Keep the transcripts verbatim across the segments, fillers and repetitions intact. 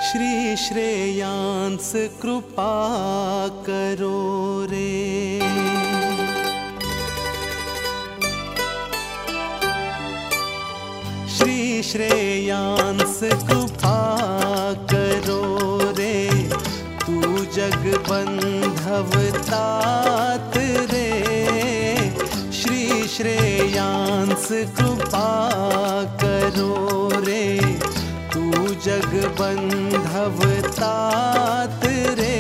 श्री श्रेयांस कृपा करो रे। श्री श्रेयांस कृपा करो रे, तू जग बंधव तात रे। श्री श्रेयांस कृपा करो रे, तू जग बंधव तात रे।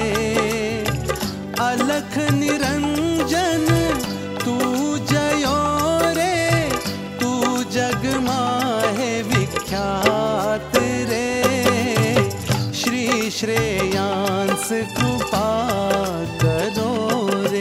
अलख निरंजन तू जयो रे, तू जग माहे विख्यात रे। श्री श्रेयांस कृपा करो रे।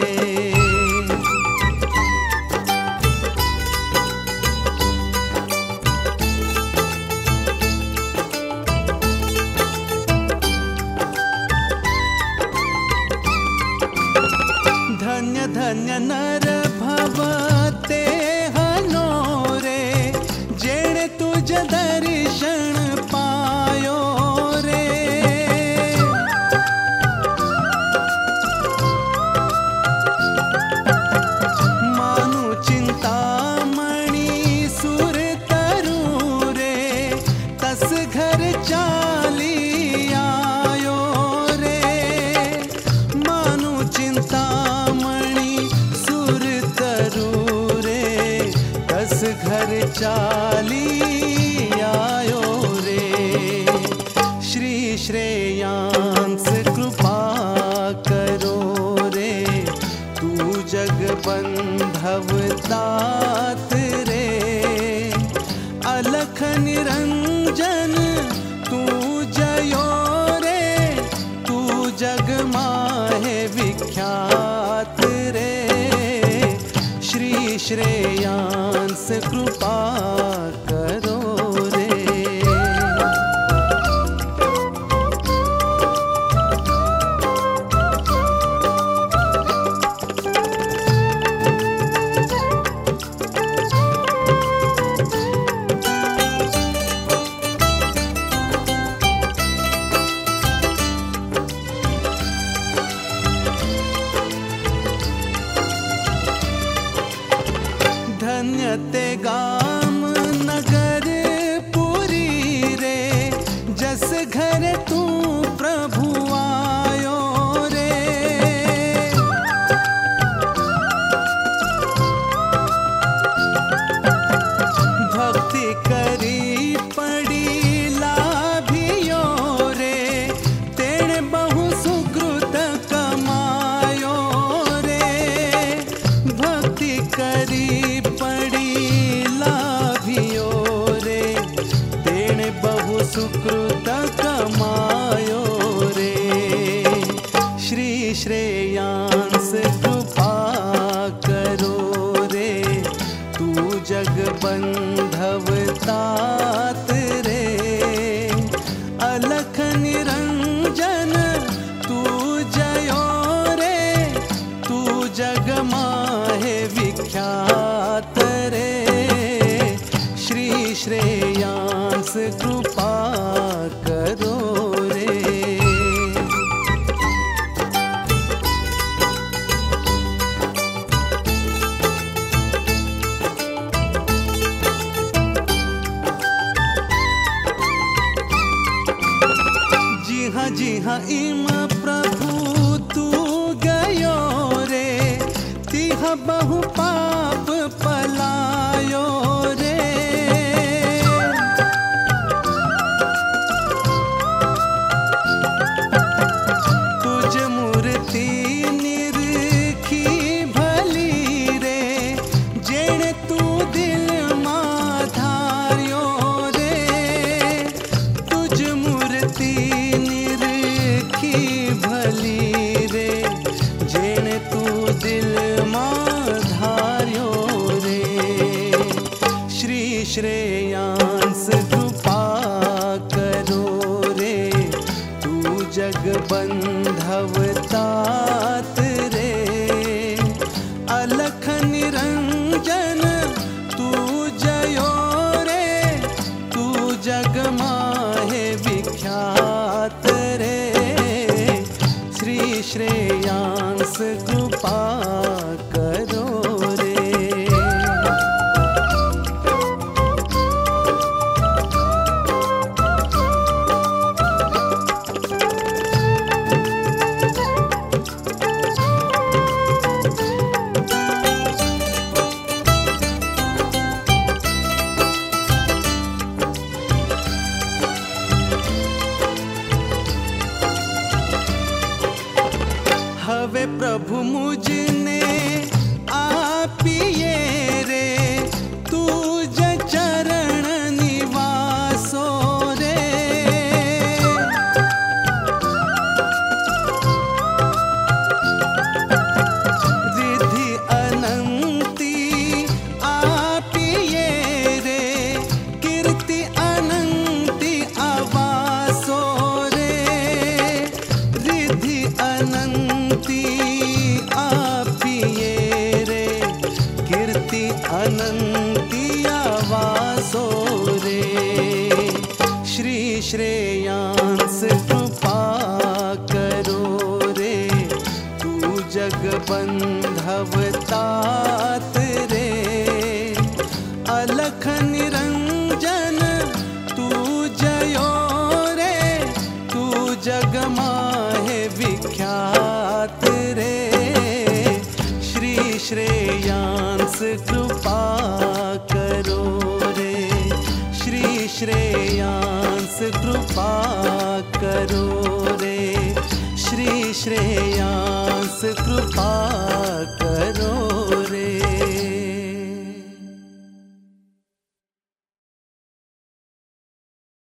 धन्य धन्य नर भव ते हनो रे, जेणे तुझ दर्शन पायो रे। मानु चिंतामणि सुर तरु रे, तस घर चाली आयो रे। मानु चिंता घर चाली आयो रे। श्री श्रेयांस कृपा करो रे, तू जग बंधव तात रे। अलख निरंजन तू जयो रे, तू जग माहे विख्यात रे। श्री श्रेयांस कृपा करो रे। धन्य ते गाम नगर पुरी रे, जस घर तू प्रभु आयो रे। भक्ति करी पड़ी लाभियो रे, तेणे बहु सुकृत कमायो रे। भक्ति करी सुकृत कमायो रे। श्री श्रेयांस कृपा करो रे, तू जग बंधव तात रे। अलख निरंजन तू जयो रे, तू जग माहे विख्यात रे। श्री श्रेयांस कृपा करो रे। जी हाँ जी हाँ इम प्रभु तू गयो रे, तिह बहु पाप पलायो रे। श्रेयांस कृपा करो रे, तू जग बंधव तात रे। अलख निरंजन तू जयो रे, तू जग माहे विख्यात प्रभु मुझने आपिए रे तुझ चरण निवासो रे। रिद्धि अनंती आपिए रे कीर्ति अनंती आवासो रे। रिद्धि अनंती आपिए रे कीर्ति अनंती आवासो रे। श्री श्रेयांस कृपा करो रे तू जग बंधव तात रे। अलख निरंजन तू जयो रे तू जग माहे विख्यात रे। श्री श्रेयांस कृपा करो रे श्री श्रेयांस कृपा करो रे श्री श्रेयांस कृपा करो रे।